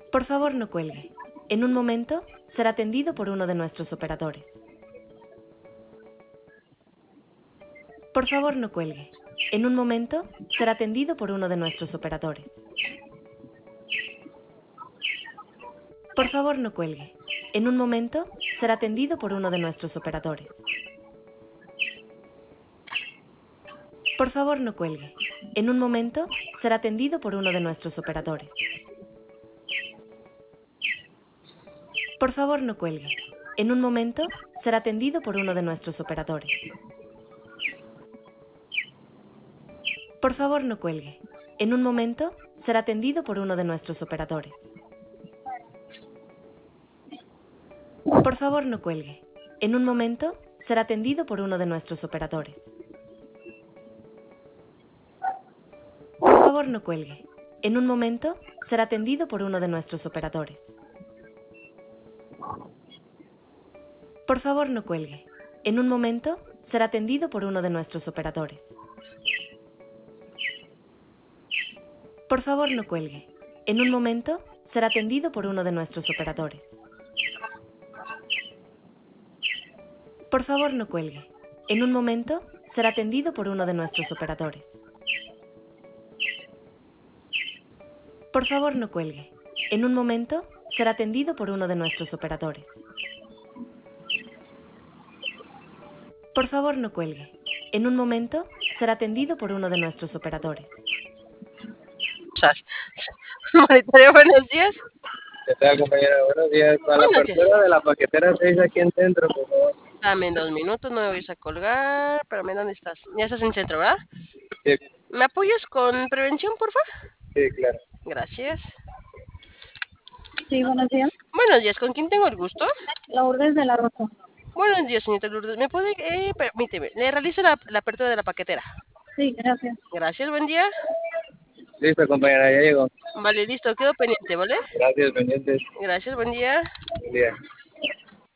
Por favor, no cuelgue. En un momento será atendido por uno de nuestros operadores. Por favor, no cuelgue. En un momento será atendido por uno de nuestros operadores. Por favor, no cuelgue. En un momento será atendido por uno de nuestros operadores. Por favor, no cuelgue. En un momento será atendido por uno de nuestros operadores. Por favor, no cuelgue. En un momento será atendido por uno de nuestros operadores. Por favor, no cuelgue. En un momento será atendido por uno de nuestros operadores. Por favor, no cuelgue. En un momento será atendido por uno de nuestros operadores. Por favor, no cuelgue. En un momento será atendido por uno de nuestros operadores. Por favor, no cuelgue. En un momento será atendido por uno de nuestros operadores. Por favor, no cuelgue. En un momento será atendido por uno de nuestros operadores. Por favor, no cuelgue. En un momento será atendido por uno de nuestros operadores. Por favor, no cuelgue. En un momento será atendido por uno de nuestros operadores. Por favor, no cuelgue. En un momento será atendido por uno de nuestros operadores. Monitorio, buenos días. ¿Qué tal, compañera? Buenos días. Para la Buenos días. apertura de la paquetera 6 aquí en centro, por favor. Dame 2 minutos, no me vais a colgar. Espérame, ¿dónde estás? Ya estás en centro, ¿verdad? Sí, ¿Me apoyas con prevención, por favor? sí, claro. Gracias. Sí, buenos días. Buenos días, ¿con quién tengo el gusto? Lourdes de la Rosa. Buenos días, señorita Lourdes. ¿Me puede, permíteme, le realizo la apertura de la paquetera? Sí, gracias. Gracias, buen día. Listo, compañera, ya llegó. Vale, listo, quedo pendiente, ¿vale? Gracias, pendientes. Gracias, buen día. Buen día.